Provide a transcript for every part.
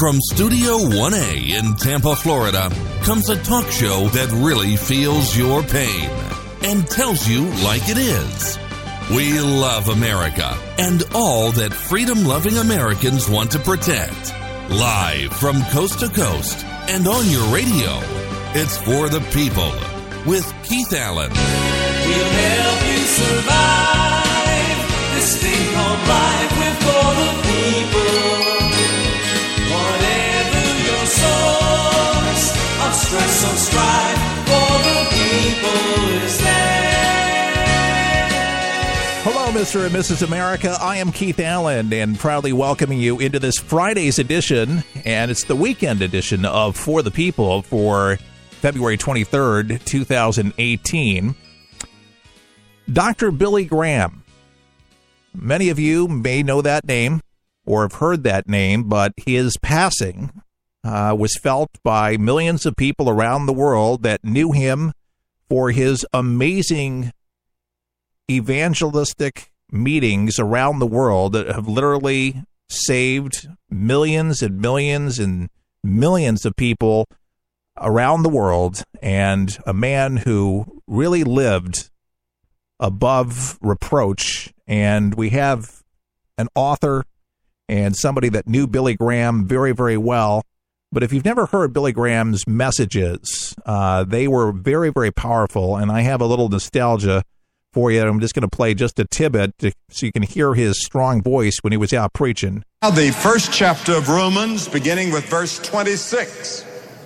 From Studio 1A in Tampa, Florida, comes a talk show that really feels your pain and tells you like it is. We love America and all that freedom-loving Americans want to protect. Live from coast to coast and on your radio, it's For the People with Keith Allen. We'll help you survive this thing called life. We're for the people. Whatever your source of stress or strife, for the people is there. Hello, Mr. and Mrs. America. I am Keith Allen and proudly welcoming you into this Friday's edition, and it's the weekend edition of For the People for February 23rd, 2018. Dr. Billy Graham. Many of you may know that name or have heard that name, but his passing was felt by millions of people around the world that knew him for his amazing evangelistic meetings around the world that have literally saved millions and millions and millions of people around the world, and a man who really lived above reproach. And we have an author and somebody that knew Billy Graham very, very well. But if you've never heard Billy Graham's messages, they were very, very powerful, and I have a little nostalgia for you. I'm just going to play just a tidbit so you can hear his strong voice when he was out preaching. Now, the first chapter of Romans, beginning with verse 26.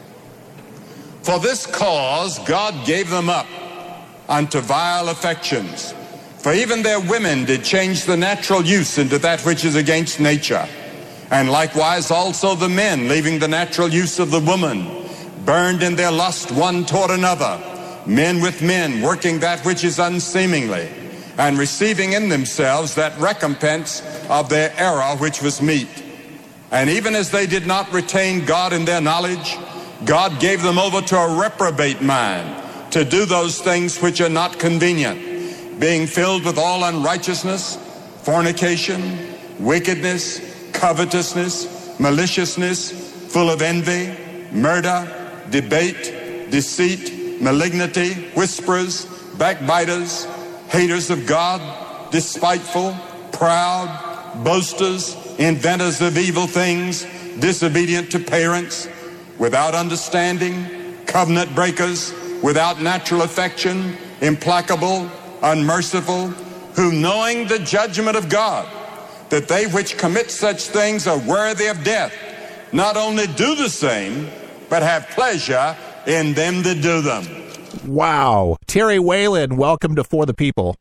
For this cause God gave them up unto vile affections. For even their women did change the natural use into that which is against nature. And likewise also the men, leaving the natural use of the woman, burned in their lust one toward another, men with men, working that which is unseemingly, and receiving in themselves that recompense of their error which was meet. And even as they did not retain God in their knowledge, God gave them over to a reprobate mind, to do those things which are not convenient, being filled with all unrighteousness, fornication, wickedness, covetousness, maliciousness, full of envy, murder, debate, deceit, malignity, whisperers, backbiters, haters of God, despiteful, proud, boasters, inventors of evil things, disobedient to parents, without understanding, covenant breakers, without natural affection, implacable, unmerciful, who knowing the judgment of God, that they which commit such things are worthy of death, not only do the same, but have pleasure in them that do them. Wow. Terry Whalen, welcome to For the People.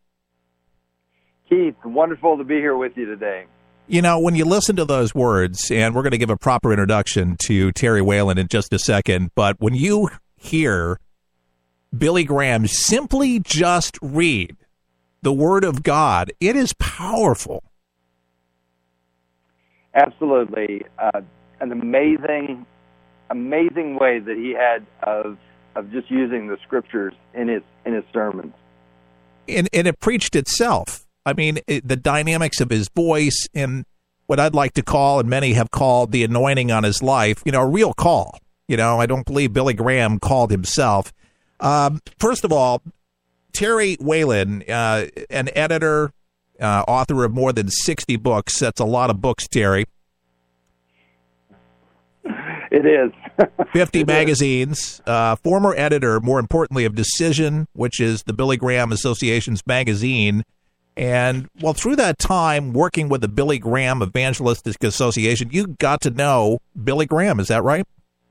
Keith, wonderful to be here with you today. You know, when you listen to those words, and we're going to give a proper introduction to Terry Whalen in just a second, but when you hear Billy Graham simply just read the Word of God, it is powerful. Absolutely. An amazing way that he had of just using the scriptures in his sermons. And it preached itself. I mean, the dynamics of his voice and what I'd like to call, and many have called, the anointing on his life, a real call. I don't believe Billy Graham called himself. First of all, Terry Whalen, an editor, author of more than 60 books. That's a lot of books, Terry. It is. 50 magazines, former editor, more importantly, of Decision, which is the Billy Graham Association's magazine. And, well, through that time working with the Billy Graham Evangelistic Association, you got to know Billy Graham. Is that right?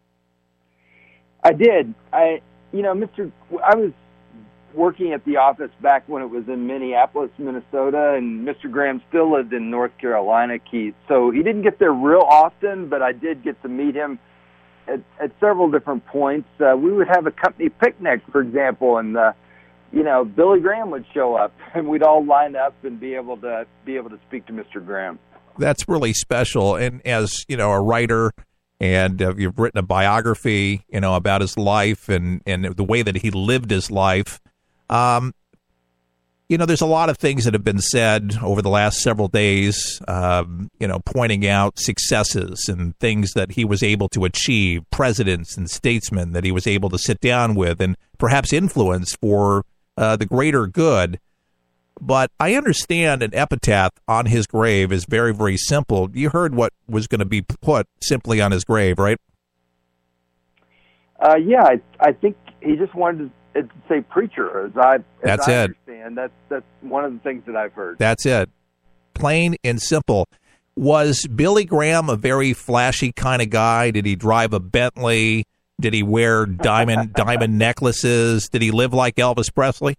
I did. I was working at the office back when it was in Minneapolis, Minnesota, and Mr. Graham still lived in North Carolina, Keith. So he didn't get there real often, but I did get to meet him at several different points. We would have a company picnic, for example, and Billy Graham would show up, and we'd all line up and be able to speak to Mr. Graham. That's really special. And as a writer, and you've written a biography, about his life and the way that he lived his life. There's a lot of things that have been said over the last several days, pointing out successes and things that he was able to achieve, presidents and statesmen that he was able to sit down with and perhaps influence for the greater good. But I understand an epitaph on his grave is very, very simple. You heard what was going to be put simply on his grave, right? Yeah, I think he just wanted to say preacher. As I understand, that's one of the things that I've heard. That's it. Plain and simple. Was Billy Graham a very flashy kind of guy? Did he drive a Bentley? Did he wear diamond necklaces? Did he live like Elvis Presley?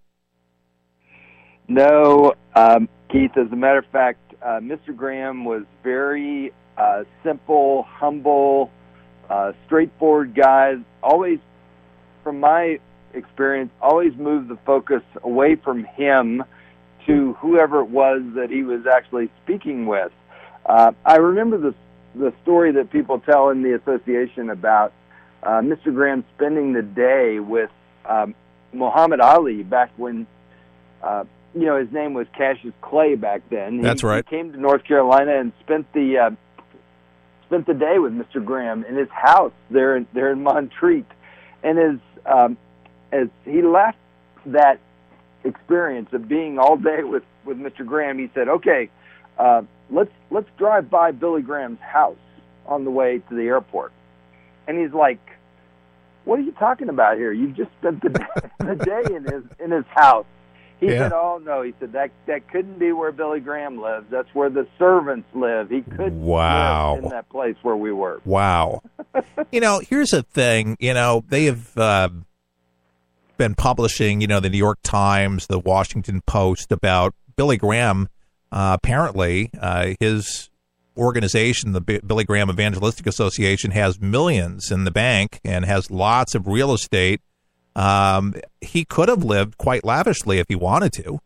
No, Keith. As a matter of fact, Mr. Graham was very simple, humble, straightforward guy. Always, from my experience, always moved the focus away from him to whoever it was that he was actually speaking with. I remember the story that people tell in the association about Mr. Graham spending the day with Muhammad Ali back when his name was Cassius Clay back then. That's right. He came to North Carolina and spent the day with Mr. Graham in his house there in Montreat. And as he left that experience of being all day with Mr. Graham, he said, "Okay, let's drive by Billy Graham's house on the way to the airport." And he's like, "What are you talking about here? You just spent the day in his house." He said, "Oh no," he said, that couldn't be where Billy Graham lives. That's where the servants live. He couldn't live in that place where we were. Wow. Here's the thing. They have been publishing, the New York Times, the Washington Post about Billy Graham. Apparently, his organization, the Billy Graham Evangelistic Association, has millions in the bank and has lots of real estate. He could have lived quite lavishly if he wanted to.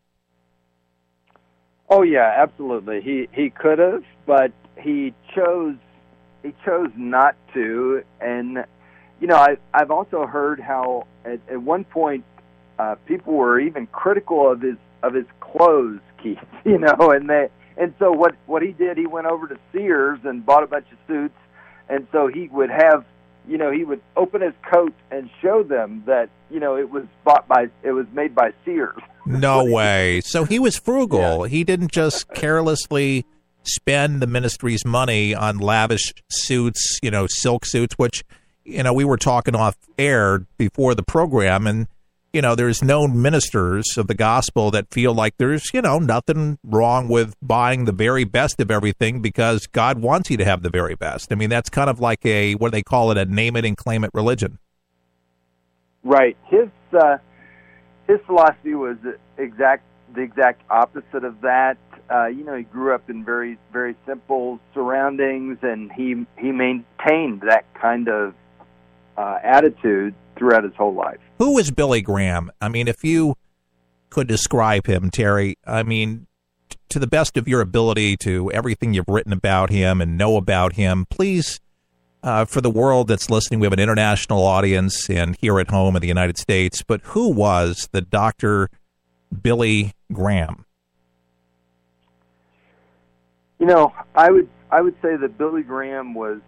Oh yeah, absolutely. He could have, but he chose not to. And I've also heard how at one point people were even critical of his clothes, Keith. And so what he did, he went over to Sears and bought a bunch of suits, and so he would have. He would open his coat and show them that, it was made by Sears. No way. So he was frugal. Yeah. He didn't just carelessly spend the ministry's money on lavish suits, silk suits, which, we were talking off air before the program, and, there's known ministers of the gospel that feel like there's, nothing wrong with buying the very best of everything because God wants you to have the very best. I mean, that's kind of like what do they call it, a name it and claim it religion. Right. His philosophy was the exact opposite of that. He grew up in very, very simple surroundings, and he maintained that kind of attitude throughout his whole life. Who is Billy Graham? I mean, if you could describe him, Terry, I mean, to the best of your ability, to everything you've written about him and know about him, please, for the world that's listening, we have an international audience and here at home in the United States, but who was the Dr. Billy Graham? I would say that Billy Graham was,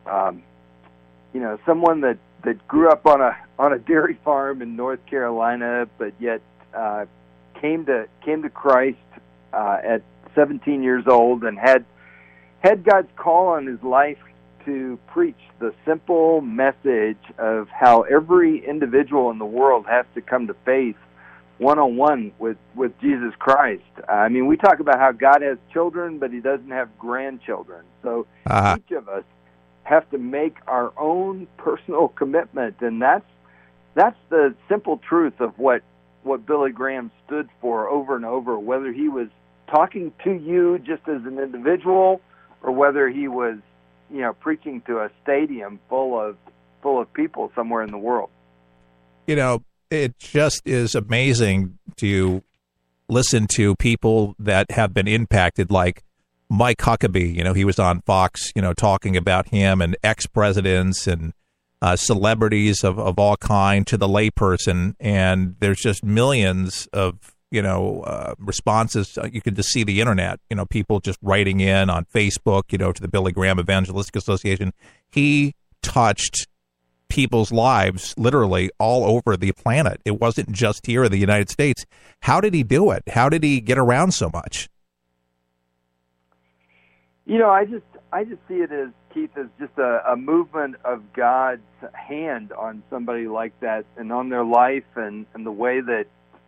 someone that grew up on a dairy farm in North Carolina, but yet came to Christ at 17 years old and had God's call on his life to preach the simple message of how every individual in the world has to come to faith one-on-one with Jesus Christ. I mean, we talk about how God has children, but he doesn't have grandchildren. So each of us have to make our own personal commitment, and that's the simple truth of what Billy Graham stood for over and over, whether he was talking to you just as an individual or whether he was preaching to a stadium full of people somewhere in the world. It just is amazing to listen to people that have been impacted, like Mike Huckabee. He was on Fox, talking about him, and ex-presidents and celebrities of all kind to the layperson. And there's just millions of, responses. You could just see the internet, people just writing in on Facebook, to the Billy Graham Evangelistic Association. He touched people's lives literally all over the planet. It wasn't just here in the United States. How did he do it? How did he get around so much? I just see it as, Keith, as just a movement of God's hand on somebody like that and on their life, and the way that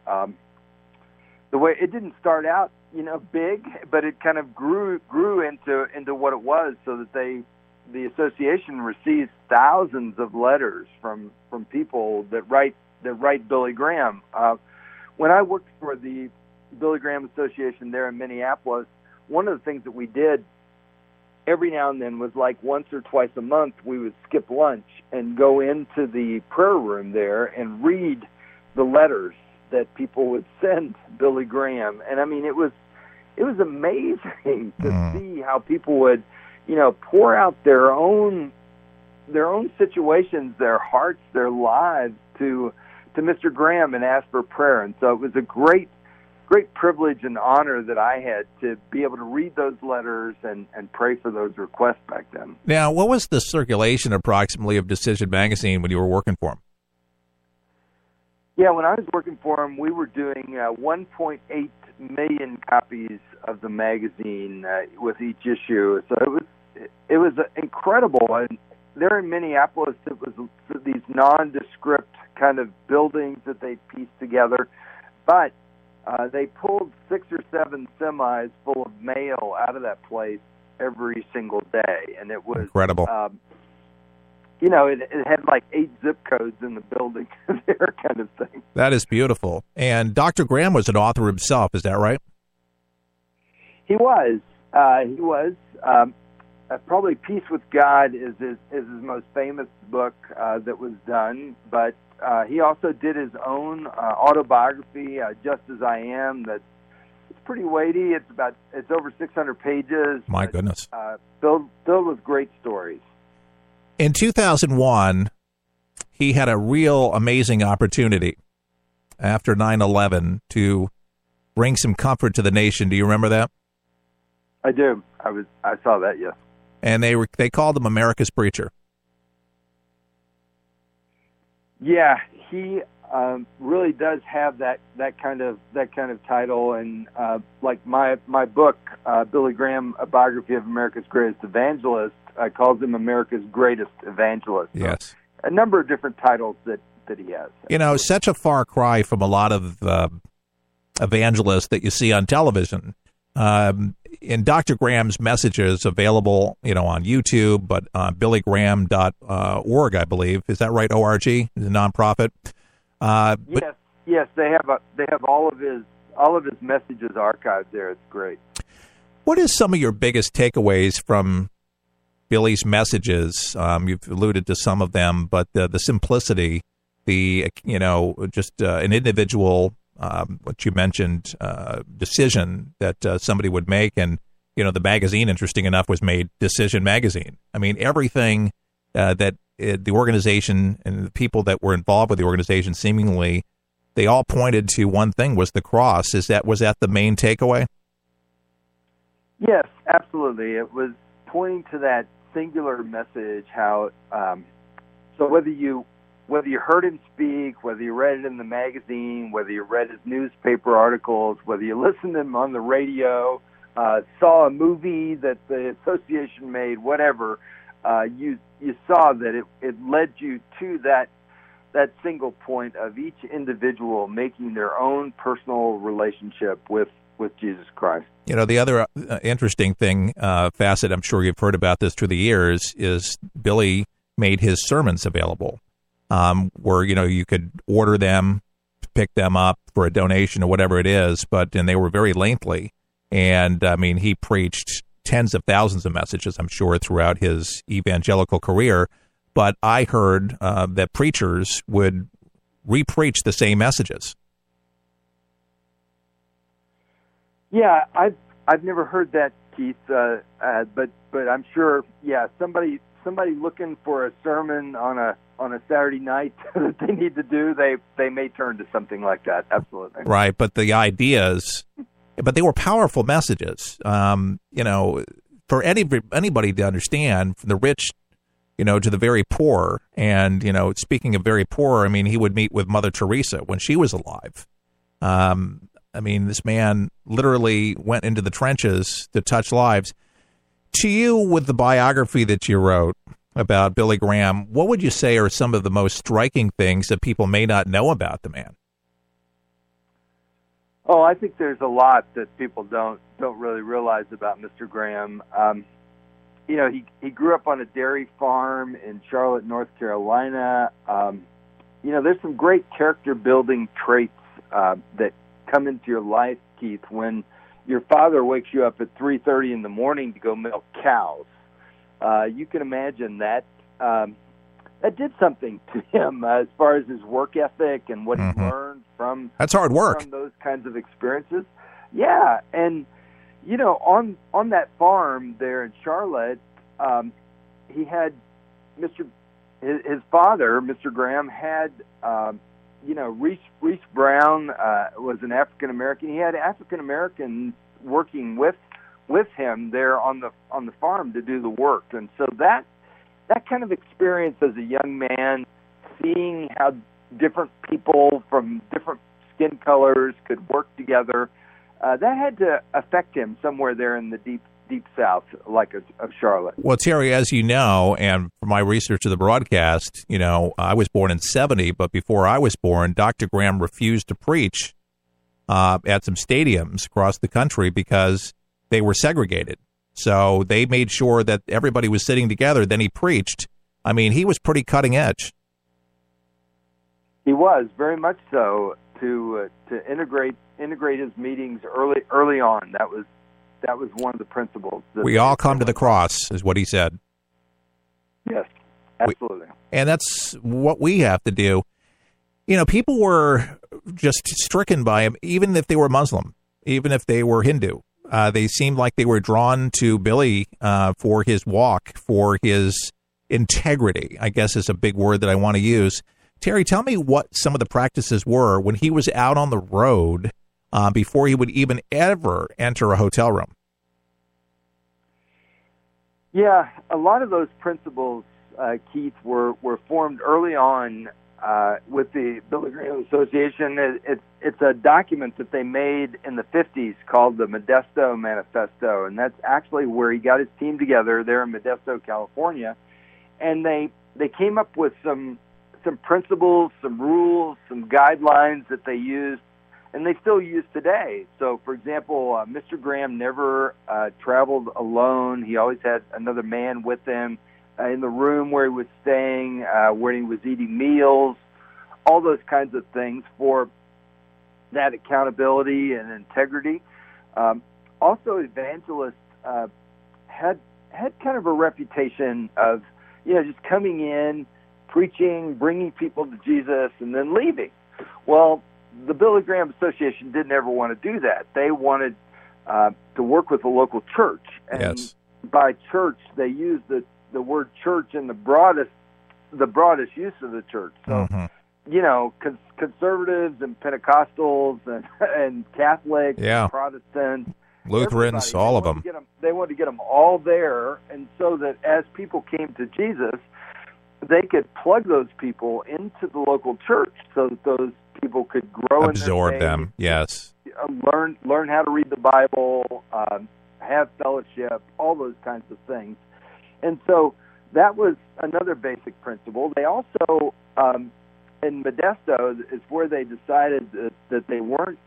it didn't start out, big, but it kind of grew into what it was, so that the association receives thousands of letters from people that write Billy Graham. When I worked for the Billy Graham Association there in Minneapolis, one of the things that we did every now and then was, like, once or twice a month, we would skip lunch and go into the prayer room there and read the letters that people would send Billy Graham. And I mean, it was amazing to see how people would, pour out their own situations, their hearts, their lives to Mr. Graham and ask for prayer. And so it was a great privilege and honor that I had to be able to read those letters and pray for those requests back then. Now, what was the circulation approximately of Decision Magazine when you were working for him? Yeah, when I was working for him, we were doing 1.8 million copies of the magazine with each issue. So it was incredible. And there in Minneapolis, it was these nondescript kind of buildings that they pieced together, but they pulled 6 or 7 semis full of mail out of that place every single day, and it was incredible. It had like 8 zip codes in the building there, kind of thing. That is beautiful. And Dr. Graham was an author himself, is that right? He was. Probably Peace with God is his most famous book that was done, but he also did his own autobiography, Just As I Am. It's pretty weighty. It's over 600 pages. My goodness. Filled with great stories. In 2001, he had a real amazing opportunity after 9/11 to bring some comfort to the nation. Do you remember that? I do. I saw that, yes. And they called him America's Preacher. Yeah, he really does have that kind of title, and like my book, Billy Graham: A Biography of America's Greatest Evangelist, calls him America's Greatest Evangelist. Yes, so a number of different titles that he has. Such a far cry from a lot of evangelists that you see on television. In Dr. Graham's messages available, on YouTube, but billygraham.org, I believe. Is that right? ORG, the nonprofit. Yes, they have all of his messages archived there. It's great. What is some of your biggest takeaways from Billy's messages? You've alluded to some of them, but the simplicity, just an individual. What you mentioned, decision that somebody would make, and the magazine, interesting enough, was made Decision Magazine. I mean, everything that the organization and the people that were involved with the organization, seemingly, they all pointed to one thing: was the cross. Was that the main takeaway? Yes, absolutely. It was pointing to that singular message. How so whether you heard him speak, whether you read it in the magazine, whether you read his newspaper articles, whether you listened to him on the radio, saw a movie that the association made, whatever, you saw that it led you to that single point of each individual making their own personal relationship with Jesus Christ. The other interesting thing, facet, I'm sure you've heard about this through the years, is Billy made his sermons available. Where you could order them, pick them up for a donation or whatever it is, and they were very lengthy. And I mean, he preached tens of thousands of messages, I'm sure, throughout his evangelical career. But I heard that preachers would re-preach the same messages. Yeah, I've never heard that, Keith. But I'm sure, yeah, somebody looking for a sermon on a on a Saturday night that they need to do, they may turn to something like that. Absolutely. Right, but the ideas, but they were powerful messages. For anybody to understand, from the rich, to the very poor. And, speaking of very poor, I mean, he would meet with Mother Teresa when she was alive. This man literally went into the trenches to touch lives. To you, with the biography that you wrote about Billy Graham, what would you say are some of the most striking things that people may not know about the man? Oh, I think there's a lot that people don't really realize about Mr. Graham. He grew up on a dairy farm in Charlotte, North Carolina. There's some great character building traits that come into your life, Keith, when your father wakes you up at 3:30 in the morning to go milk cows. You can imagine that did something to him as far as his work ethic and what he learned from. That's hard work. From those kinds of experiences. Yeah, and on that farm there in Charlotte, he had his father, Mr. Graham, had Reese Brown was an African American. He had African Americans working with him there on the farm to do the work, and so that kind of experience as a young man, seeing how different people from different skin colors could work together, that had to affect him somewhere there in the deep south, of Charlotte. Well, Terry, as you know, and from my research of the broadcast, I was born in 1970, but before I was born, Dr. Graham refused to preach at some stadiums across the country because they were segregated. So they made sure that everybody was sitting together. Then he preached. I mean, he was pretty cutting edge. He was, very much so, to integrate his meetings early on. That was one of the principles. We all come to the cross, is what he said. Yes, absolutely. And that's what we have to do. People were just stricken by him, even if they were Muslim, even if they were Hindu. They seemed like they were drawn to Billy for his walk, for his integrity, I guess is a big word that I want to use. Terry, tell me what some of the practices were when he was out on the road before he would even ever enter a hotel room. Yeah, a lot of those principles, Keith, were formed early on with the Billy Graham Association. It's a document that they made in the 50s called the Modesto Manifesto, and that's actually where he got his team together there in Modesto, California, and they came up with some principles, some rules, some guidelines that they used, and they still use today. So, for example, Mr. Graham never traveled alone. He always had another man with him in the room where he was staying, where he was eating meals, all those kinds of things for that accountability and integrity. Also, evangelists had kind of a reputation of, just coming in, preaching, bringing people to Jesus, and then leaving. Well, the Billy Graham Association didn't ever want to do that. They wanted to work with the local church. And yes. By church, they used the word church in the broadest use of the church. So, conservatives and Pentecostals and Catholics, and Protestants, Lutherans, all of them. They wanted to get them all there, and so that as people came to Jesus, they could plug those people into the local church so that those people could grow absorb in their faith, them, yes. Learn how to read the Bible, have fellowship, all those kinds of things. And so that was another basic principle. They also, in Modesto, is where they decided that they weren't,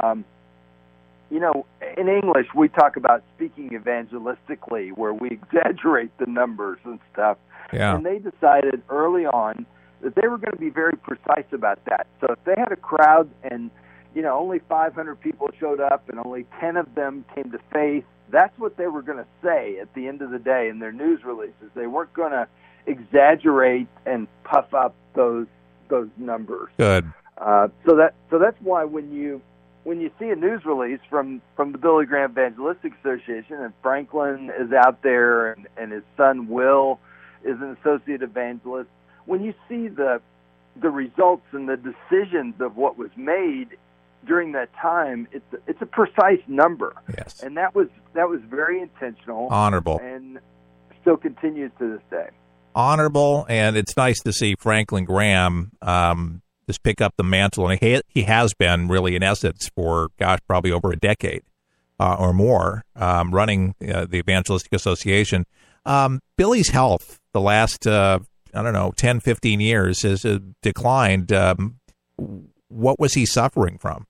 in English, we talk about speaking evangelistically, where we exaggerate the numbers and stuff. Yeah. And they decided early on that they were going to be very precise about that. So if they had a crowd and, only 500 people showed up and only 10 of them came to faith, that's what they were going to say at the end of the day in their news releases. They weren't going to exaggerate and puff up those numbers. Good. So that's why when you see a news release from the Billy Graham Evangelistic Association, and Franklin is out there and his son Will is an associate evangelist, when you see the results and the decisions of what was made during that time, it's a precise number. Yes. And that was very intentional. Honorable. And still continues to this day. Honorable, and it's nice to see Franklin Graham just pick up the mantle, and he has been really, in essence, for, probably over a decade or more, running the Evangelistic Association. Billy's health the last, 10, 15 years has declined. What was he suffering from?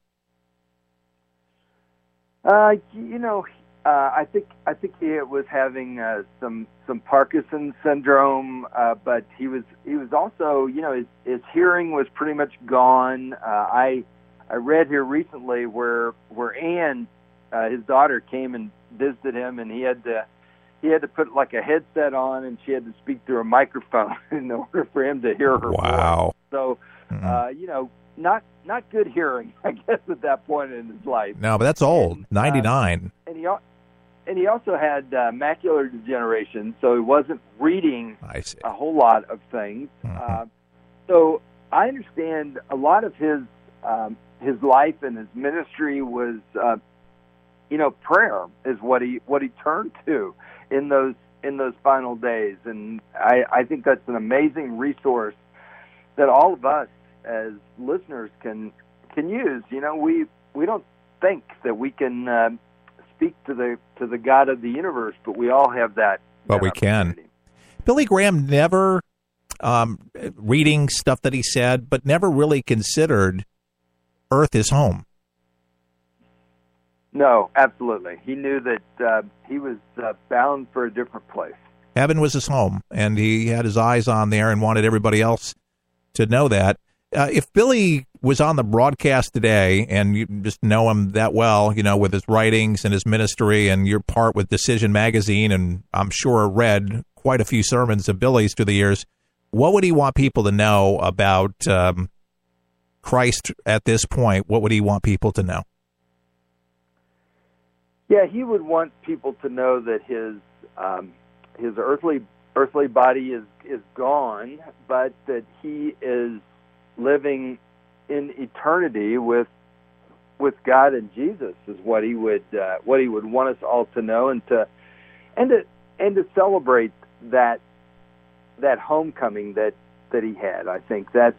I think he was having some Parkinson's syndrome, but he was also, his hearing was pretty much gone. I read here recently where Ann, his daughter, came and visited him, and he had to put like a headset on, and she had to speak through a microphone in order for him to hear her Wow. voice. So, not good hearing, I guess, at that point in his life. No, but that's old, 99. And he also had macular degeneration, so he wasn't reading a whole lot of things. Mm-hmm. So I understand a lot of his life and his ministry was, prayer is what he turned to in those final days, and I think that's an amazing resource that all of us as listeners can use. We don't think that we can speak to the God of the universe, but we all have that. But we can. Billy Graham never reading stuff that he said, but never really considered Earth his home. No, absolutely. He knew that he was bound for a different place. Heaven was his home, and he had his eyes on there and wanted everybody else to know that. If Billy was on the broadcast today, and you just know him that well, with his writings and his ministry and your part with Decision Magazine, and I'm sure read quite a few sermons of Billy's through the years, what would he want people to know about Christ at this point? What would he want people to know? Yeah, he would want people to know that his earthly body is gone, but that he is living in eternity with God and Jesus is what he would want us all to know, and to celebrate that homecoming that he had. I think that's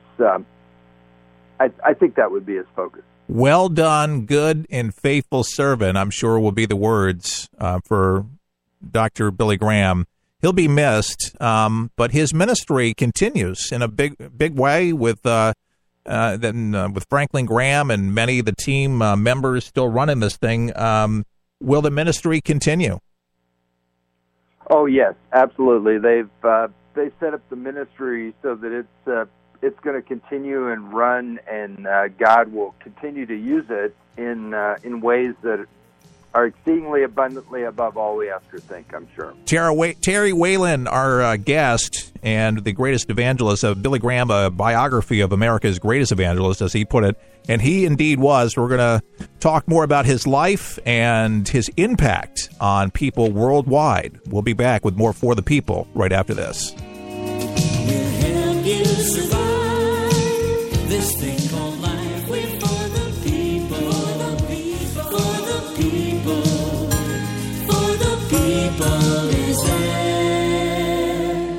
I think that would be his focus. Well done, good and faithful servant, I'm sure will be the words for Dr. Billy Graham. He'll be missed, but his ministry continues in a big way with Franklin Graham and many of the team members still running this thing. Will the ministry continue? Oh yes, absolutely. They set up the ministry so that it's going to continue and run, and God will continue to use it in ways that are exceedingly abundantly above all we ask or think, I'm sure. Terry Whalen, our guest, and the greatest evangelist of Billy Graham, a biography of America's greatest evangelist, as he put it, and he indeed was. We're going to talk more about his life and his impact on people worldwide. We'll be back with more For the People right after this. We'll help you survive this thing called life. We're for the people, for the people, for the people is there.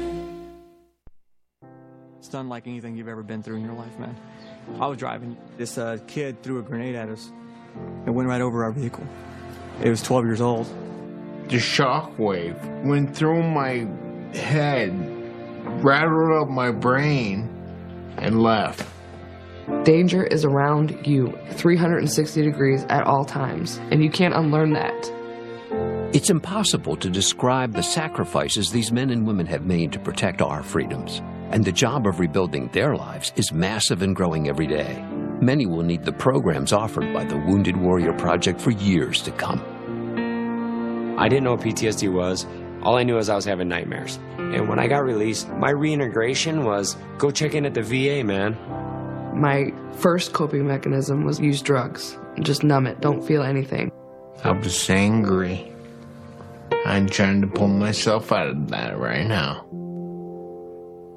It's unlike anything you've ever been through in your life, man. I was driving. This kid threw a grenade at us and went right over our vehicle. It was 12 years old. The shockwave went through my head, rattled up my brain, and left. Danger is around you 360 degrees at all times, and you can't unlearn that. It's impossible to describe the sacrifices these men and women have made to protect our freedoms. And the job of rebuilding their lives is massive and growing every day. Many will need the programs offered by the Wounded Warrior Project for years to come. I didn't know what PTSD was. All I knew was I was having nightmares. And when I got released, my reintegration was go check in at the VA, man. My first coping mechanism was use drugs. Just numb it. Don't feel anything. I was angry. I'm trying to pull myself out of that right now.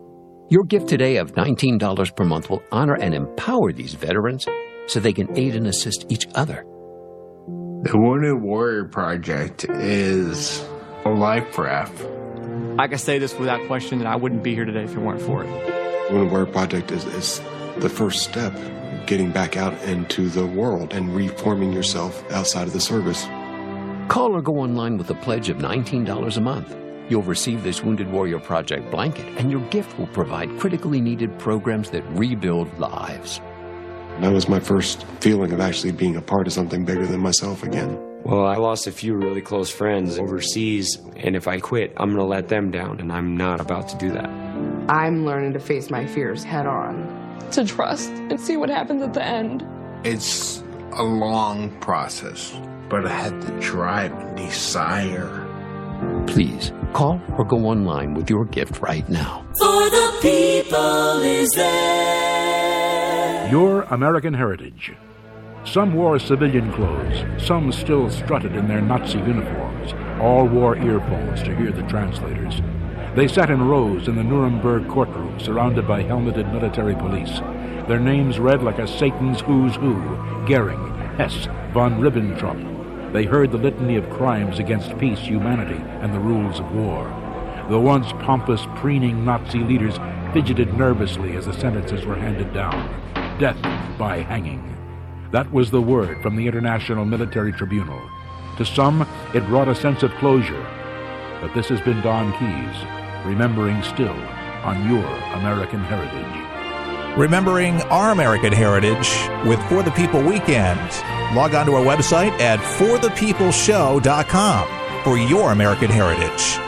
Your gift today of $19 per month will honor and empower these veterans so they can aid and assist each other. The Wounded Warrior Project is a life raft. I can say this without question that I wouldn't be here today if it weren't for it. Wounded Warrior Project is the first step, getting back out into the world and reforming yourself outside of the service. Call or go online with a pledge of $19 a month. You'll receive this Wounded Warrior Project blanket, and your gift will provide critically needed programs that rebuild lives. That was my first feeling of actually being a part of something bigger than myself again. Well, I lost a few really close friends overseas, and if I quit, I'm going to let them down, and I'm not about to do that. I'm learning to face my fears head on. To trust and see what happens at the end. It's a long process, but I had the drive and desire. Please call or go online with your gift right now. For the people is there. Your American Heritage. Some wore civilian clothes, some still strutted in their Nazi uniforms. All wore earphones to hear the translators. They sat in rows in the Nuremberg courtroom, surrounded by helmeted military police. Their names read like a Satan's who's who: Goering, Hess, von Ribbentrop. They heard the litany of crimes against peace, humanity, and the rules of war. The once pompous, preening Nazi leaders fidgeted nervously as the sentences were handed down. Death by hanging. That was the word from the International Military Tribunal. To some, it brought a sense of closure. But this has been Don Keyes, remembering still on your American heritage. Remembering our American heritage with For the People Weekend. Log on to our website at forthepeopleshow.com for your American heritage.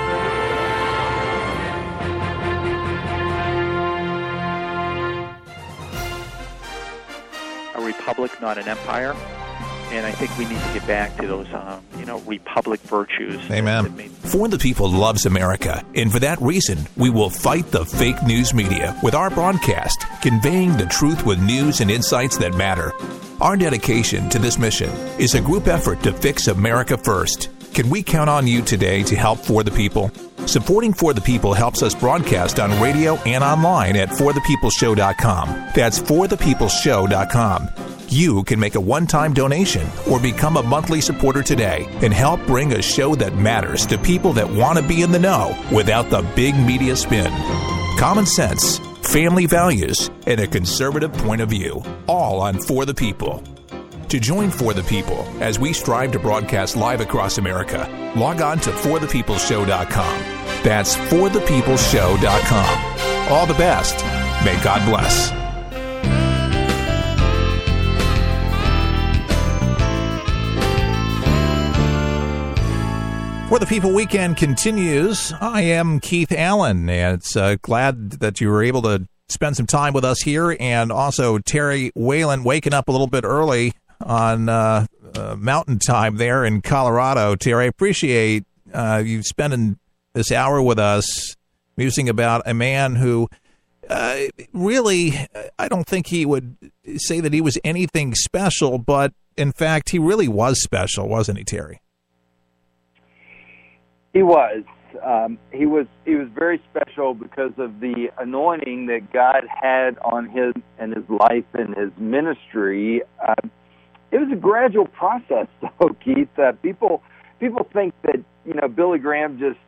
A republic, not an empire. And I think we need to get back to those, republic virtues. Amen. For the People loves America, and for that reason, we will fight the fake news media with our broadcast, conveying the truth with news and insights that matter. Our dedication to this mission is a group effort to fix America first. Can we count on you today to help For the People? Supporting For the People helps us broadcast on radio and online at forthepeopleshow.com. That's forthepeopleshow.com. You can make a one-time donation or become a monthly supporter today and help bring a show that matters to people that want to be in the know without the big media spin. Common sense, family values, and a conservative point of view, all on For the People. To join For the People as we strive to broadcast live across America, log on to forthepeopleshow.com. That's forthepeopleshow.com. All the best. May God bless. For the People Weekend continues. I am Keith Allen, and it's glad that you were able to spend some time with us here, and also Terry Whalen waking up a little bit early on mountain time there in Colorado. Terry, I appreciate you spending this hour with us musing about a man who really, I don't think he would say that he was anything special, but in fact, he really was special, wasn't he, Terry? He was. He was very special because of the anointing that God had on his and his life and his ministry. It was a gradual process, though, Keith. People think that Billy Graham just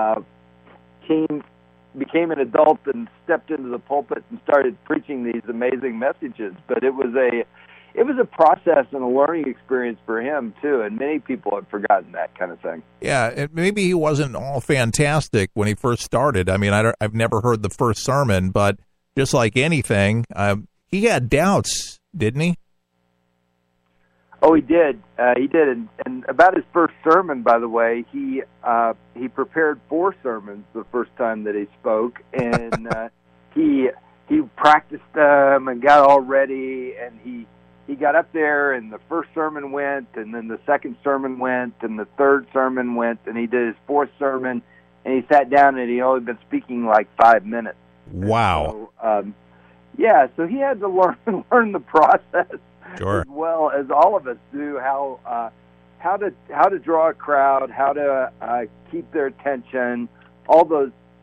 became an adult and stepped into the pulpit and started preaching these amazing messages. But it was a process and a learning experience for him, too, and many people have forgotten that kind of thing. Yeah, maybe he wasn't all fantastic when he first started. I mean, I've never heard the first sermon, but just like anything, he had doubts, didn't he? Oh, he did. He did. And about his first sermon, by the way, he prepared 4 sermons the first time that he spoke, and he practiced them and got all ready, and he got up there, and the first sermon went, and then the second sermon went, and the third sermon went, and he did his 4th sermon, and he sat down, and he'd only been speaking like 5 minutes. Wow. So he had to learn the process, sure, as well as all of us do, how to draw a crowd, how to keep their attention, all those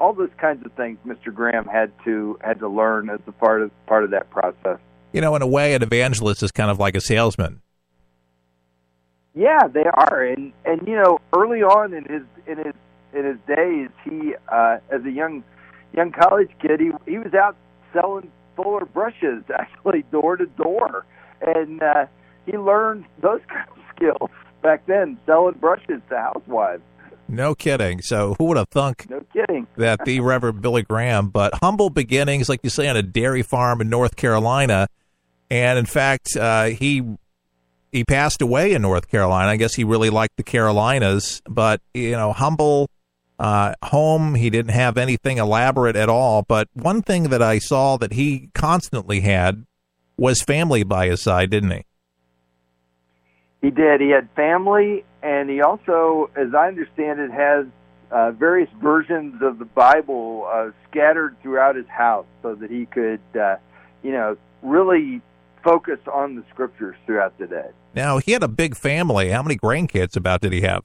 those kinds of things Mr. Graham had to learn as a part of that process. In a way, an evangelist is kind of like a salesman. Yeah, they are, and early on in his days, he as a young college kid, he was out selling Fuller brushes, actually door to door, and he learned those kind of skills back then, selling brushes to housewives. No kidding. So who would have thunk No kidding. that the Reverend Billy Graham, but humble beginnings, like you say, on a dairy farm in North Carolina, and in fact, he passed away in North Carolina. I guess he really liked the Carolinas, but, humble home. He didn't have anything elaborate at all. But one thing that I saw that he constantly had was family by his side, didn't he? He did. He had family, and he also, as I understand it, has various versions of the Bible scattered throughout his house so that he could, really focus on the scriptures throughout the day. Now, he had a big family. How many grandkids about did he have?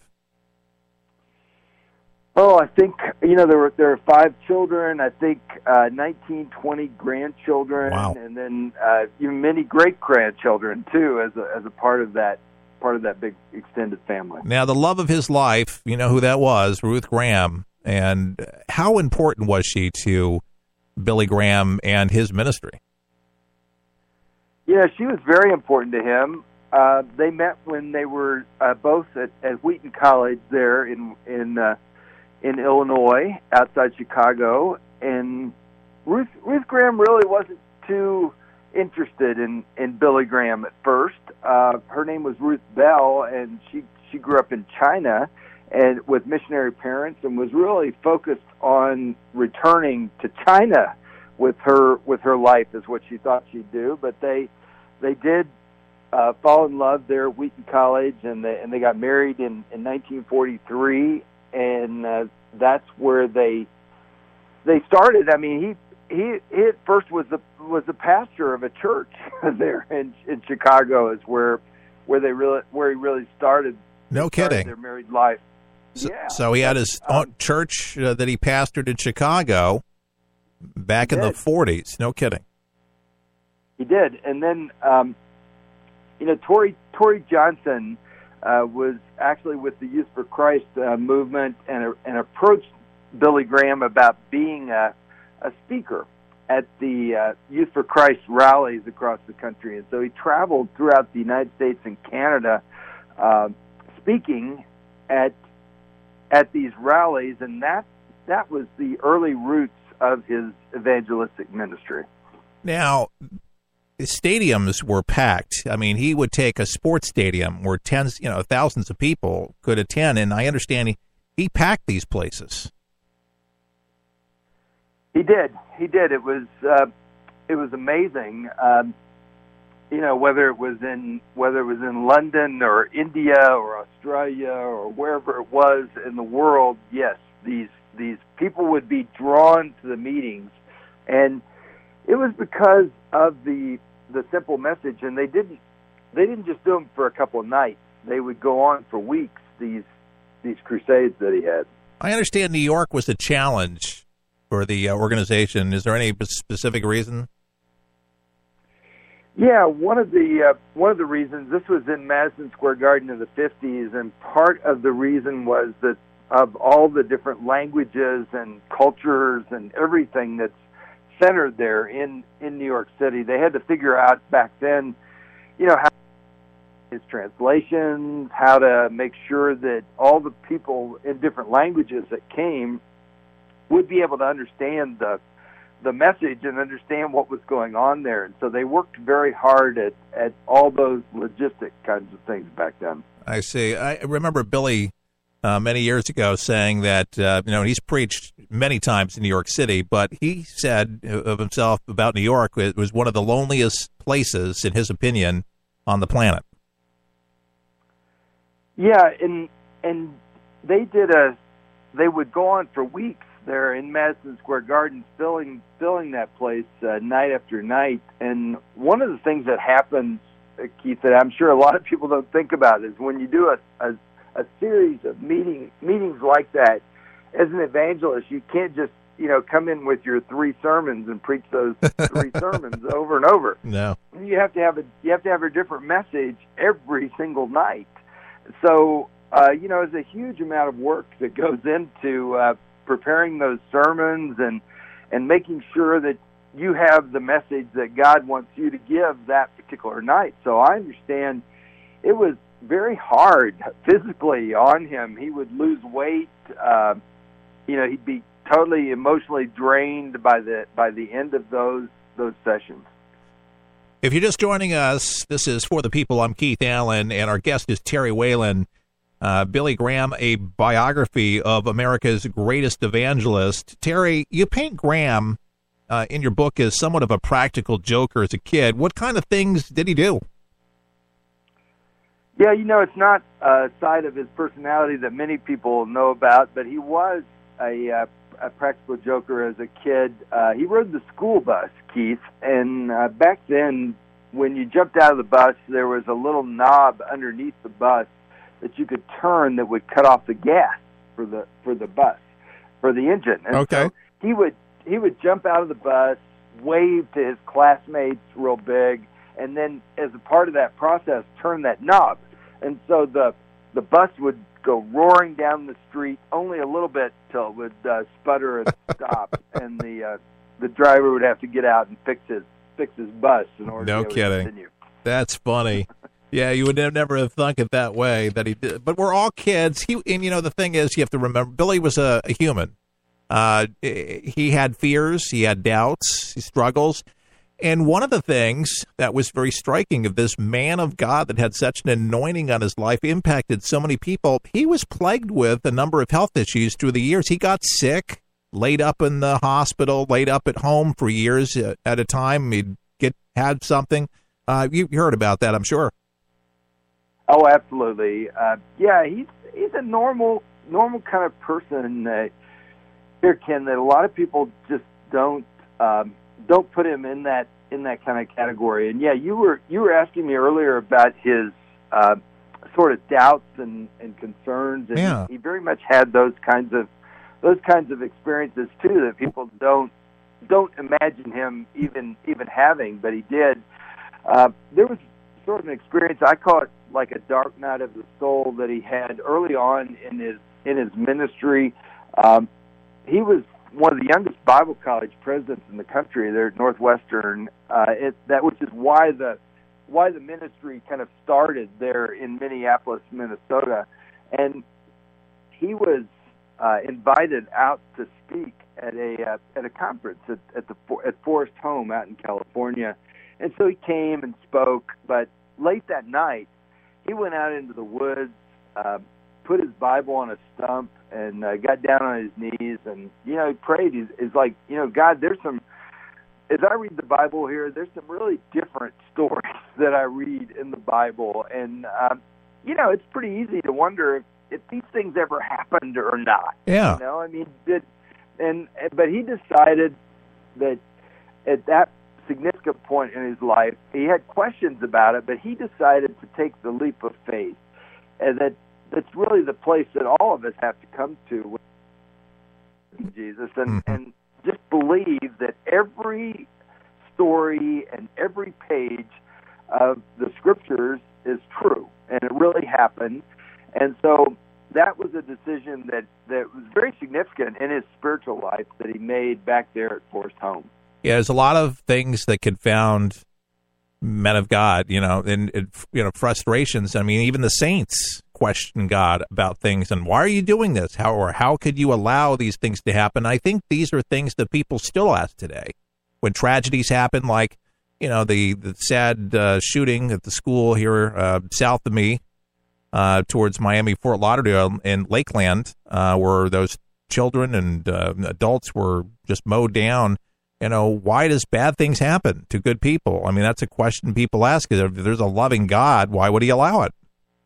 Oh, I think, there were 5 children, I think 19, 20 grandchildren, wow. And then even many great-grandchildren, too, as a part of that big extended family. Now, the love of his life, you know who that was, Ruth Graham. And how important was she to Billy Graham and his ministry? Yeah, she was very important to him. They met when they were both at Wheaton College there in Illinois, outside Chicago, and Ruth Graham really wasn't too interested in Billy Graham at first. Her name was Ruth Bell, and she grew up in China and with missionary parents, and was really focused on returning to China with her life, is what she thought she'd do. But they did fall in love there at Wheaton College, and they got married in 1943, and that's where they started. I mean, he at first was the pastor of a church there in Chicago, is where he really started. No kidding. Their married life. So he had his own church that he pastored in Chicago back in the 40s. No kidding. He did, and then Tory Johnson was actually with the Youth for Christ movement and approached Billy Graham about being a speaker at the Youth for Christ rallies across the country, and so he traveled throughout the United States and Canada, speaking at these rallies, and that was the early roots of his evangelistic ministry. Now, stadiums were packed. I mean, he would take a sports stadium where thousands of people could attend, and I understand he packed these places. He did. It was amazing. Whether it was in London or India or Australia or wherever it was in the world, yes, these people would be drawn to the meetings, and it was because of the simple message. And they didn't just do them for a couple of nights. They would go on for weeks. These crusades that he had. I understand New York was a challenge for the organization. Is there any specific reason? Yeah, one of the reasons, this was in Madison Square Garden in the 50s, and part of the reason was that of all the different languages and cultures and everything that's centered there in New York City, they had to figure out back then, how his translations, how to make sure that all the people in different languages that came would be able to understand the message and understand what was going on there. And so they worked very hard at all those logistic kinds of things back then. I see. I remember Billy many years ago saying that, he's preached many times in New York City, but he said of himself about New York, it was one of the loneliest places, in his opinion, on the planet. Yeah, and they would go on for weeks there in Madison Square Garden, filling that place night after night. And one of the things that happens, Keith, that I'm sure a lot of people don't think about, is when you do a series of meetings like that, as an evangelist, you can't just come in with your 3 sermons and preach those 3 sermons over and over. No. You have to have a different message every single night. So, there's a huge amount of work that goes into preparing those sermons and making sure that you have the message that God wants you to give that particular night. So I understand it was very hard physically on him. He would lose weight. He'd be totally emotionally drained by the end of those sessions. If you're just joining us, this is For the People. I'm Keith Allen, and our guest is Terry Whalen. Billy Graham, a biography of America's greatest evangelist. Terry, you paint Graham in your book as somewhat of a practical joker as a kid. What kind of things did he do? Yeah, it's not a side of his personality that many people know about, but he was a practical joker as a kid. He rode the school bus, Keith, and back then, when you jumped out of the bus, there was a little knob underneath the bus that you could turn that would cut off the gas for the bus, for the engine. And okay. So he would jump out of the bus, wave to his classmates real big, and then as a part of that process, turn that knob. And so the bus would go roaring down the street only a little bit till it would sputter and stop, and the driver would have to get out and fix his bus in order to continue. That's funny. Yeah, you would never have thunk it that way that he did. But we're all kids. The thing is, you have to remember, Billy was a human. He had fears, he had doubts, he struggles. And one of the things that was very striking of this man of God that had such an anointing on his life, impacted so many people, he was plagued with a number of health issues through the years. He got sick, laid up in the hospital, laid up at home for years at a time. He'd had something. You heard about that, I'm sure. Oh, absolutely. He's a normal kind of person here, Ken, that a lot of people just don't put him in that kind of category. And yeah, you were asking me earlier about his sort of doubts and concerns, and yeah. he very much had those kinds of experiences too that people don't imagine him even having, but he did. There was sort of an experience, I call it like a dark night of the soul, that he had early on in his ministry. He was one of the youngest Bible college presidents in the country there at Northwestern, which is why the ministry kind of started there in Minneapolis, Minnesota. And he was invited out to speak at a conference at Forest Home out in California. And so he came and spoke, but late that night, he went out into the woods, put his Bible on a stump, and got down on his knees, and he prayed. He's like, God, as I read the Bible here, there's some really different stories that I read in the Bible, and it's pretty easy to wonder if these things ever happened or not. Yeah. But he decided that at that significant point in his life, he had questions about it, but he decided to take the leap of faith, and that's really the place that all of us have to come to with Jesus, and just believe that every story and every page of the Scriptures is true, and it really happened. And so that was a decision that was very significant in his spiritual life that he made back there at Forest Home. Yeah, there's a lot of things that confound men of God, and frustrations. I mean, even the saints question God about things, and why are you doing this? How could you allow these things to happen? I think these are things that people still ask today. When tragedies happen, like, the sad shooting at the school here south of me towards Miami, Fort Lauderdale, and Lakeland, where those children and adults were just mowed down. Why does bad things happen to good people? I mean, that's a question people ask. If there's a loving God, why would he allow it?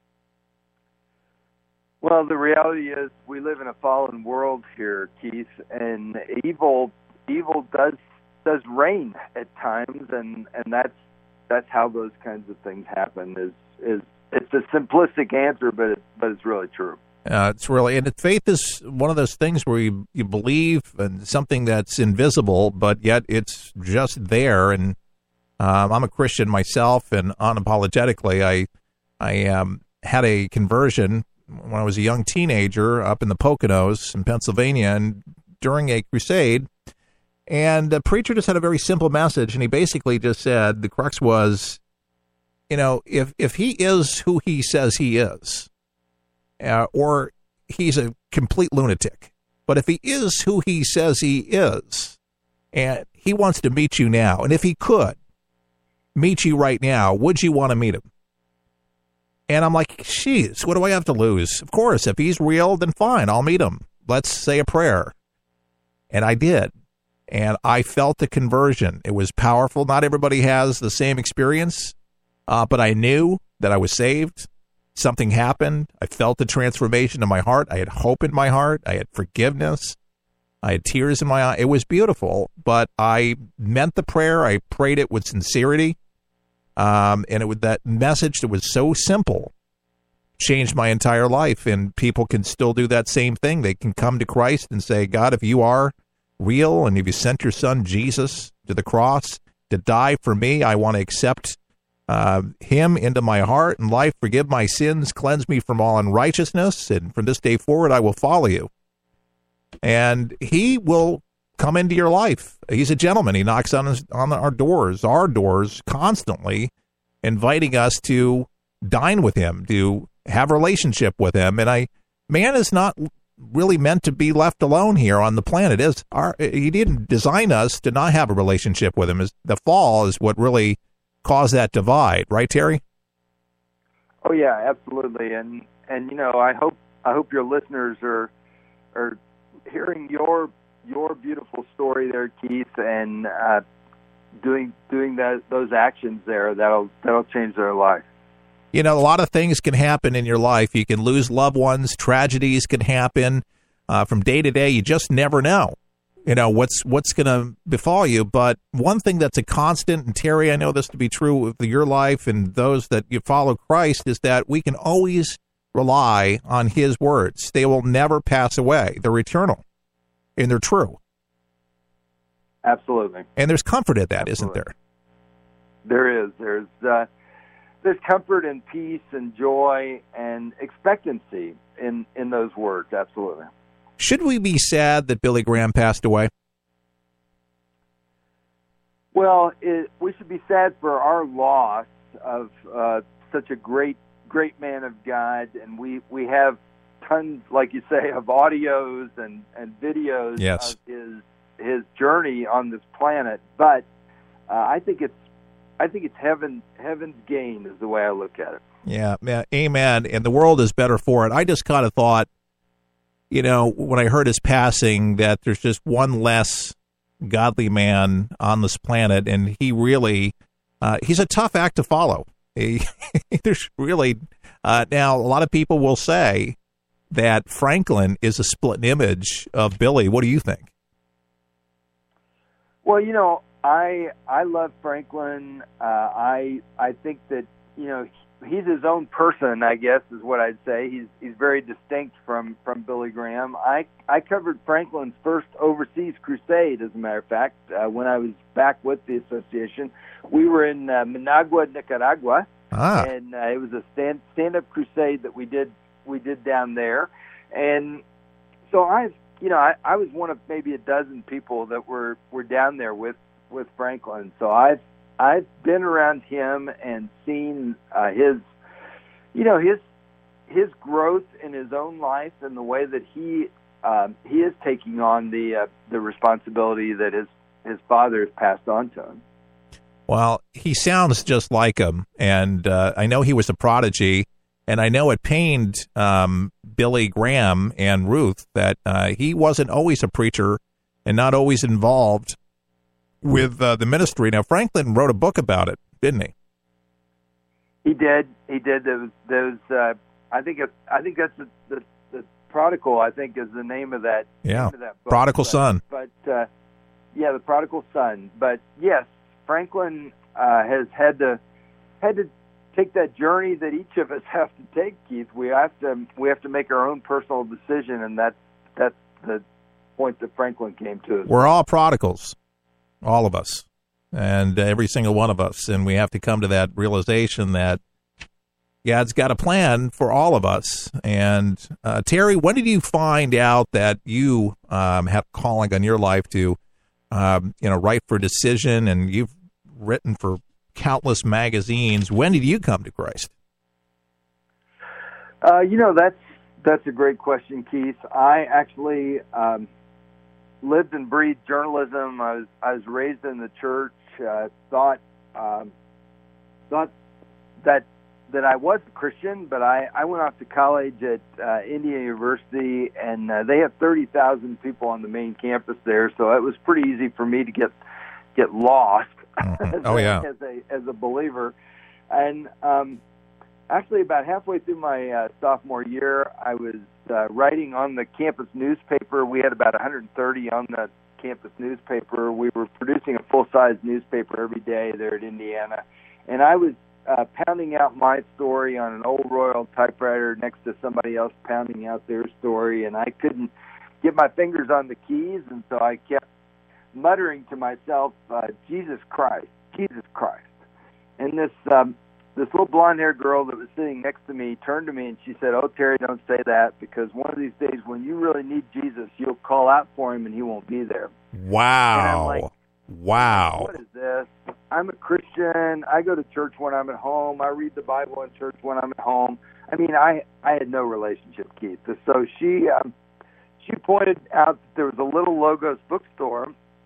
Well, the reality is we live in a fallen world here, Keith, and evil does reign at times, and that's how those kinds of things happen. It's a simplistic answer, but it's really true. It's really, and faith is one of those things where you believe in something that's invisible, but yet it's just there. And I'm a Christian myself, and unapologetically, I had a conversion when I was a young teenager up in the Poconos in Pennsylvania, and during a crusade, and the preacher just had a very simple message, and he basically just said, the crux was, if he is who he says he is, or he's a complete lunatic, but if he is who he says he is, and he wants to meet you now, and if he could meet you right now, would you want to meet him? And I'm like, geez, what do I have to lose? Of course, if he's real, then fine, I'll meet him. Let's say a prayer. And I did. And I felt the conversion. It was powerful. Not everybody has the same experience, but I knew that I was saved. Something happened. I felt the transformation in my heart. I had hope in my heart. I had forgiveness. I had tears in my eye. It was beautiful, but I meant the prayer. I prayed it with sincerity. And it was that message that was so simple, changed my entire life. And people can still do that same thing. They can come to Christ and say, God, if you are real and if you sent your son Jesus to the cross to die for me, I want to accept him into my heart and life, forgive my sins, cleanse me from all unrighteousness, and from this day forward I will follow you. And he will come into your life. He's a gentleman. He knocks on our doors constantly, inviting us to dine with him, to have a relationship with him. And man is not really meant to be left alone here on the planet. He didn't design us to not have a relationship with him. The fall is what really caused that divide, right, Terry? Oh yeah, absolutely. And I hope your listeners are hearing your beautiful story there, Keith, and doing those actions there that'll change their life. A lot of things can happen in your life. You can lose loved ones. Tragedies can happen from day to day. You just never know, what's going to befall you. But one thing that's a constant, and Terry, I know this to be true of your life and those that you follow Christ, is that we can always rely on his words. They will never pass away. They're eternal, and they're true. Absolutely. And there's comfort in that, Absolutely. Isn't there? There is. There's comfort and peace and joy and expectancy in those words. Absolutely. Should we be sad that Billy Graham passed away? Well, we should be sad for our loss of such a great man of God, and we have tons, like you say, of audios and videos yes. of his journey on this planet. But I think it's heaven's gain is the way I look at it. Yeah, amen. And the world is better for it. I just kind of thought, when I heard his passing, that there's just one less godly man on this planet, and he really, he's a tough act to follow. There's really, now a lot of people will say that Franklin is a split image of Billy. What do you think? Well, I love Franklin. I think that he's his own person, I guess is what I'd say. He's very distinct from Billy Graham. I covered Franklin's first overseas crusade, as a matter of fact, when I was back with the association. We were in Managua, Nicaragua, and it was a stand-up crusade that we did down there. And so I was one of maybe a dozen people that were down there with Franklin. So I've been around him and seen his growth in his own life and the way that he is taking on the responsibility that his father has passed on to him. Well, he sounds just like him, and I know he was a prodigy, and I know it pained Billy Graham and Ruth that he wasn't always a preacher and not always involved with the ministry. Now, Franklin wrote a book about it, didn't he? He did. There was I think that's the Prodigal, I think, is the name of that. Yeah, name of that book. Prodigal Son. But the Prodigal Son. But yes, Franklin has had to take that journey that each of us have to take, Keith. We have to make our own personal decision, and that's the point that Franklin came to. We're all prodigals, all of us, and every single one of us, and we have to come to that realization that God's got a plan for all of us. And Terry, when did you find out that you have calling on your life to, write for Decision, and you've written for countless magazines? When did you come to Christ? That's a great question, Keith. I actually lived and breathed journalism. I was raised in the church. Thought that I was a Christian, but I went off to college at Indiana University, and they have 30,000 people on the main campus there, so it was pretty easy for me to get lost. As a believer. And actually, about halfway through my sophomore year, I was writing on the campus newspaper. We had about 130 on the campus newspaper. We were producing a full-size newspaper every day there at Indiana, and I was pounding out my story on an old Royal typewriter next to somebody else pounding out their story, and I couldn't get my fingers on the keys, and so I kept muttering to myself, Jesus Christ. And this little blonde-haired girl that was sitting next to me turned to me and she said, "Oh, Terry, don't say that, because one of these days when you really need Jesus, you'll call out for him and he won't be there." Wow. And I'm like, wow. What is this? I'm a Christian. I go to church when I'm at home. I read the Bible in church when I'm at home. I mean, I had no relationship, Keith. So she pointed out that there was a little Logos bookstore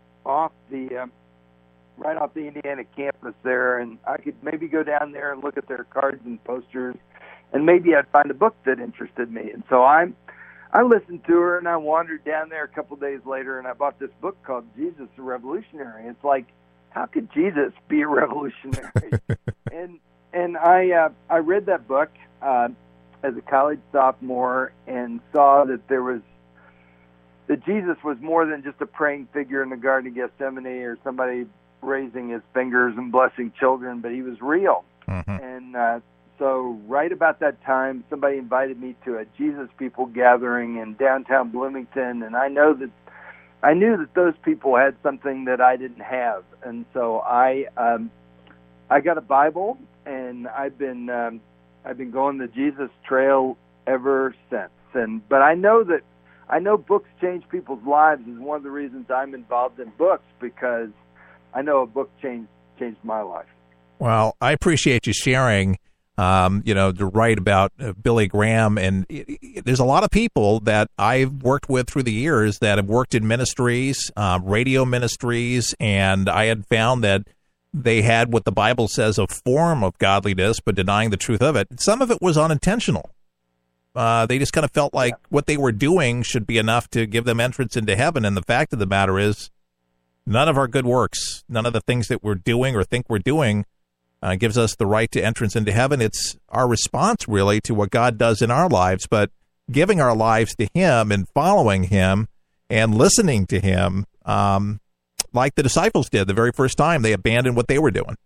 right off the Indiana campus there, and I could maybe go down there and look at their cards and posters, and maybe I'd find a book that interested me. And so I listened to her, and I wandered down there a couple days later, and I bought this book called Jesus the Revolutionary. It's like, how could Jesus be a revolutionary? and I read that book as a college sophomore and saw that that Jesus was more than just a praying figure in the Garden of Gethsemane or somebody raising his fingers and blessing children, but he was real. Mm-hmm. And so right about that time, somebody invited me to a Jesus People gathering in downtown Bloomington, and I knew that those people had something that I didn't have. And so I got a Bible, and I've been going the Jesus trail ever since. But I know books change people's lives is one of the reasons I'm involved in books, because I know a book changed my life. Well, I appreciate you sharing, to write about Billy Graham. And there's a lot of people that I've worked with through the years that have worked in ministries, radio ministries, and I had found that they had what the Bible says a form of godliness, but denying the truth of it. Some of it was unintentional. They just kind of felt like what they were doing should be enough to give them entrance into heaven. And the fact of the matter is, none of our good works, none of the things that we're doing or think we're doing gives us the right to entrance into heaven. It's our response, really, to what God does in our lives, but giving our lives to Him and following Him and listening to Him, like the disciples did the very first time they abandoned what they were doing.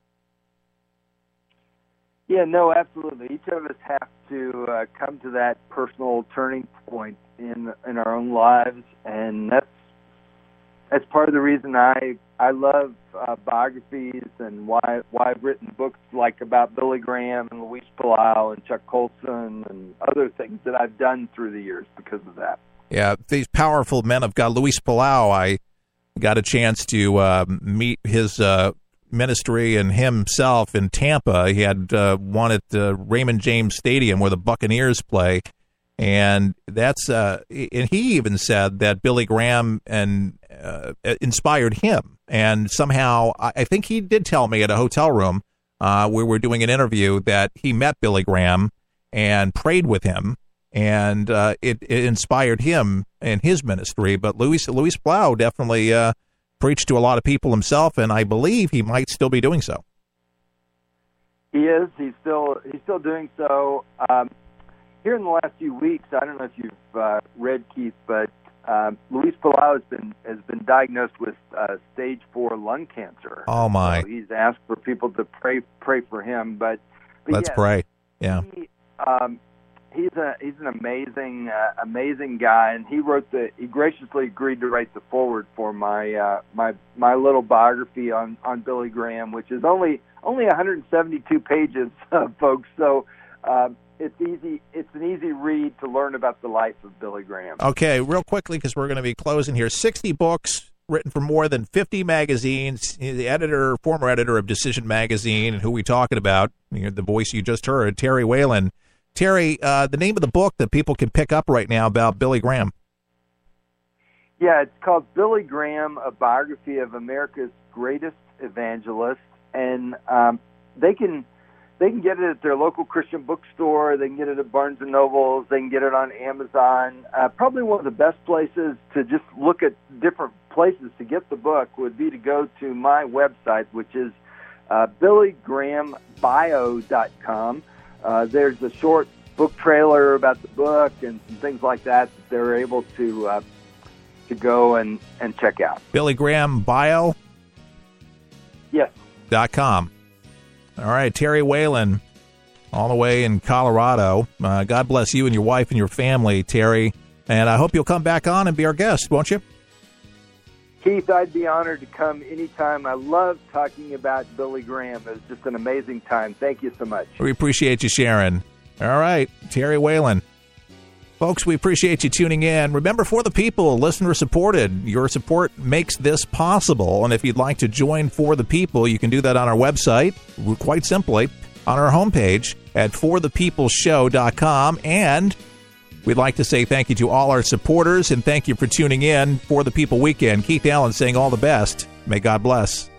Yeah, no, absolutely. Each of us have to come to that personal turning point in our own lives, and that's part of the reason I love biographies, and why I've written books like about Billy Graham and Luis Palau and Chuck Colson and other things that I've done through the years because of that. Yeah, these powerful men of God. Luis Palau, I got a chance to meet his ministry and himself in Tampa. He had one at Raymond James Stadium where the Buccaneers play. And that's and he even said that Billy Graham inspired him. And somehow, I think he did tell me at a hotel room where we were doing an interview that he met Billy Graham and prayed with him, and it inspired him in his ministry. But Luis Palau definitely preached to a lot of people himself, and I believe he might still be doing so. He is. He's still doing so. Here in the last few weeks, I don't know if you've read, Keith, but Luis Palau has been diagnosed with stage 4 lung cancer. Oh my! So he's asked for people to pray for him. But Let's pray. Yeah. He's an amazing guy, and he graciously agreed to write the foreword for my little biography on Billy Graham, which is only 172 pages, folks. So it's an easy read to learn about the life of Billy Graham. Okay, real quickly, because we're going to be closing here. 60 books written for more than 50 magazines. The former editor of Decision Magazine, and who we talking about? The voice you just heard, Terry Whalen. Terry, the name of the book that people can pick up right now about Billy Graham. Yeah, it's called Billy Graham, A Biography of America's Greatest Evangelist, and they can get it at their local Christian bookstore. They can get it at Barnes & Noble. They can get it on Amazon. Probably one of the best places to just look at different places to get the book would be to go to my website, which is BillyGrahamBio.com. There's a short book trailer about the book and some things like that they're able to go and check out. Billy Graham Bio? Yes. .com. All right, Terry Whalen, all the way in Colorado. God bless you and your wife and your family, Terry. And I hope you'll come back on and be our guest, won't you? Keith, I'd be honored to come anytime. I love talking about Billy Graham. It was just an amazing time. Thank you so much. We appreciate you sharing. All right, Terry Whalen. Folks, we appreciate you tuning in. Remember, For the People, listener supported. Your support makes this possible. And if you'd like to join For the People, you can do that on our website, quite simply, on our homepage at forthepeopleshow.com. And we'd like to say thank you to all our supporters, and thank you for tuning in for the People Weekend. Keith Allen saying all the best. May God bless.